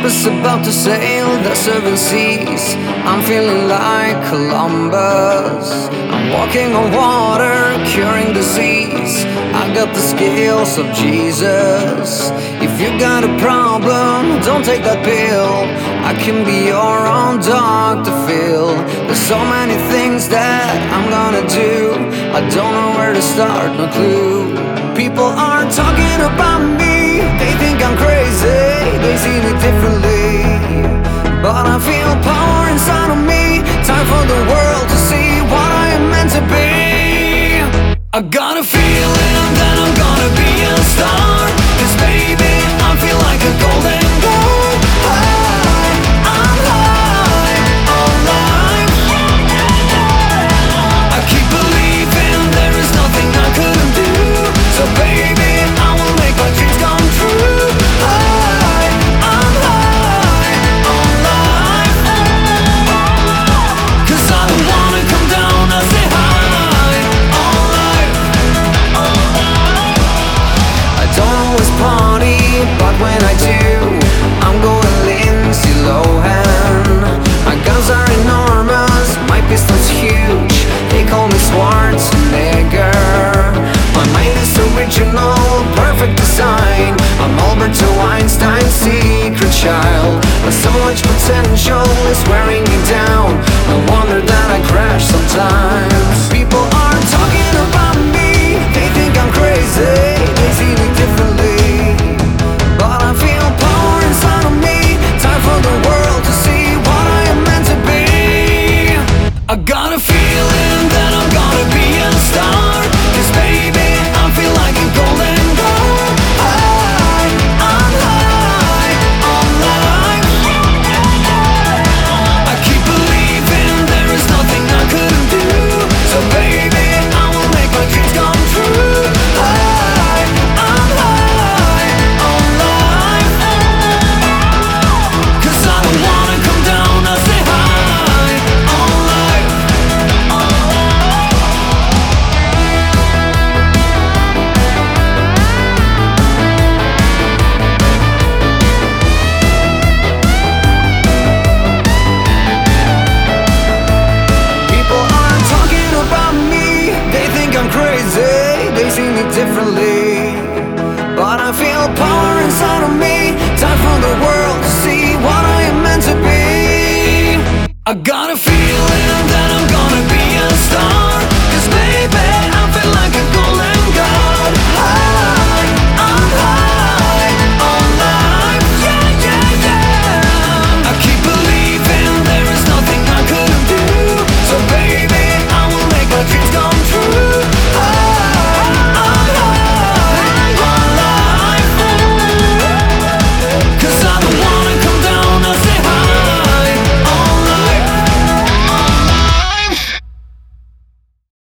is about to sail the seven seas. I'm feeling like Columbus. I'm walking on water, curing disease. I got the skills of Jesus. If you got a problem, don't take that pill. I can be your own Dr. Phil. There's so many things that I'm gonna do. I don't know where to start, no clue. People are talking about me. They think I'm crazy, they see it differently. But I feel power inside of me. Time for the world to see what I am meant to be. I got a feeling that I'm gonna be a star. 'Cause baby, I feel like a golden goal. I'm high on life. I keep believing there is nothing I couldn't do. So baby, I will make my dreams come true. I'm high on life. 'Cause I don't wanna come down, I stay high on life. I don't always party, but when I do, I'm going Lindsay Lohan. My guns are enormous, my pistol's huge. They call me Schwarzenegger. My mind is original, perfect design. I'm Albert Einstein's secret child. But so much potential is wearing me down. No wonder that I crash sometimes. People are talking about me. They think I'm crazy, they see me differently. But I feel power inside of me. Time for the world to see what I am meant to be. I got a feeling that I'm gonna be a star. 'Cause baby, I feel like a golden goal. I'm high on life. I keep believing there is nothing I couldn't do. So baby, I will make my dreams come true. I'm high on life. 'Cause I don't wanna come down, I stay high on life. People are talking about me. They think I'm crazy, they see me differently. But I feel power inside of me. Time for the world to see what I am meant to be. I got a feeling that